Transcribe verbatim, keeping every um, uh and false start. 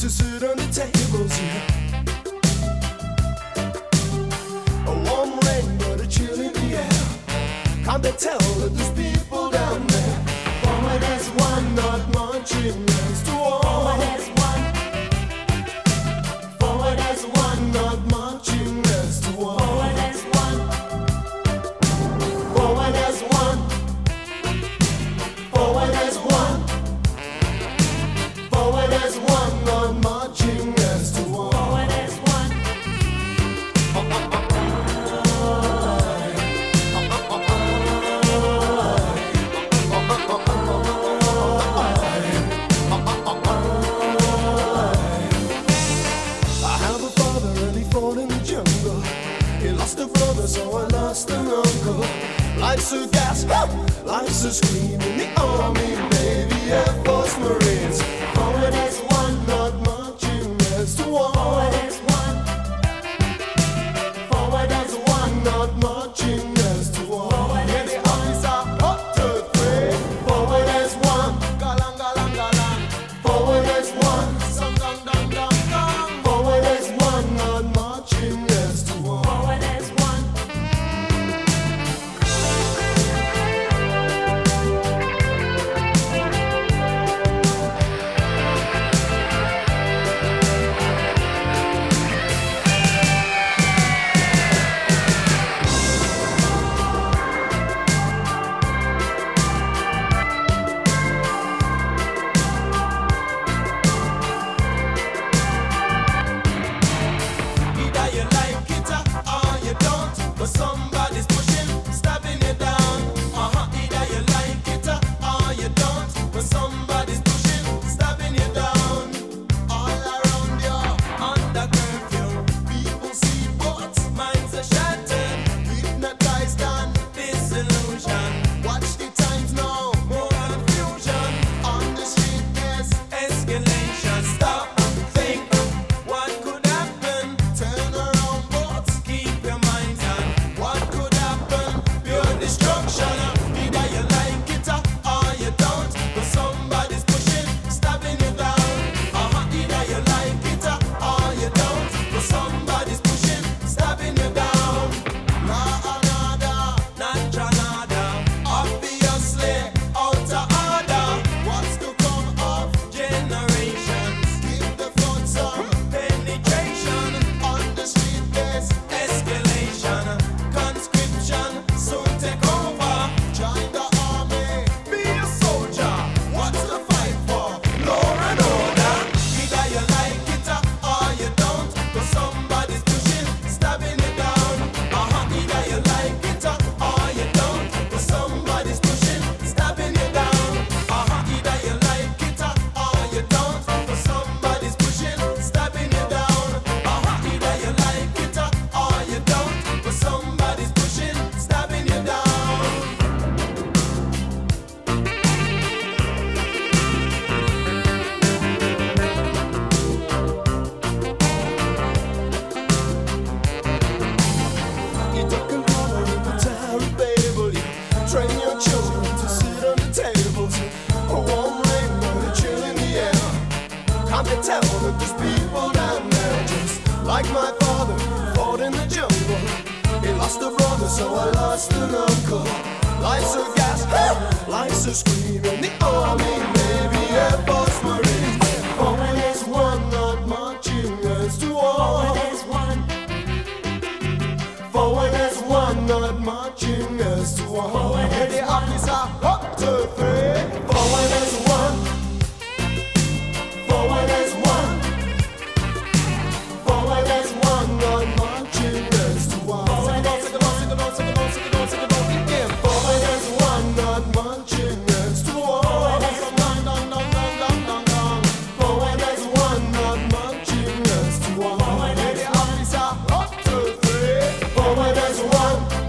to sit on the tables, yeah. A warm rain, but a chill in the air. Can't they tell that there's people down there? Forward as one, not marching as to all. Forward as one. Forward as one, not marching as to all. Forward as one. Forward as one. Forward as one. Forward as one, not marching as to all. Forward as one. So I lost an uncle. Life's a gas, life's a scream in the army, Navy, Air Force, Marines. Forward as one, not marching as to one. Forward as one. Forward as one, not marching as to one. Forward as the armies are up to three. Forward as one. Galang, galang, galang. Forward as one. Song, dong, dong, dong, dong. Forward as one, not marching as to one. Forward as one. Somebody's pushing, stabbing you down. Uh-huh, either you like it or you don't. But somebody's pushing, stabbing you down. All around you, under curfew, people see boats, minds are shattered, hypnotized on disillusion. Watch the times now, more confusion. On the street there's escalation. Stop, think, what could happen? Turn around, boats, keep your minds on what could happen, pure destruction. Either you like it or you don't. But somebody's pushing, stabbing you down. Uh-huh, either you like it or you don't. But somebody's pushing, stabbing you down. Law and order, natural order. Obviously, out of order. What's to come of generations? Give the front some penetration. On the street there's escalation. Conscription soon take over. Join the army, be a soldier. What's the fight for? Law and order. Either you like it or you don't. But somebody's pushing, stabbing you down. Uh-huh, either you like it or you don't. But somebody's pushing, stabbing you down. Uh-huh, either you like it or you don't. But somebody's pushing, stabbing you down. Uh-huh, either you like it or you don't. But somebody's pushing, stabbing you down. You duck and cover in the tower Babel. You train your children to sit on the tables. A warm rain, but a chill in the air. Can't they tell that there's people down there? Just like my father fought in the jungle. He lost a brother, so I lost an uncle. Life's a gas, life's a scream in the army, Navy, Air Force, Marines. Forward as one, not marching as to all. Forward as one. Forward as one, not marching as to all. Forward as the officer up to three. Forward as one. Forward as one. Forward as one, not marching as to all. Forward as one. Forward as one, not marching as to all. Forward as one, forward as one, not marching as to all. Forward as the officer up to three. Forward as one.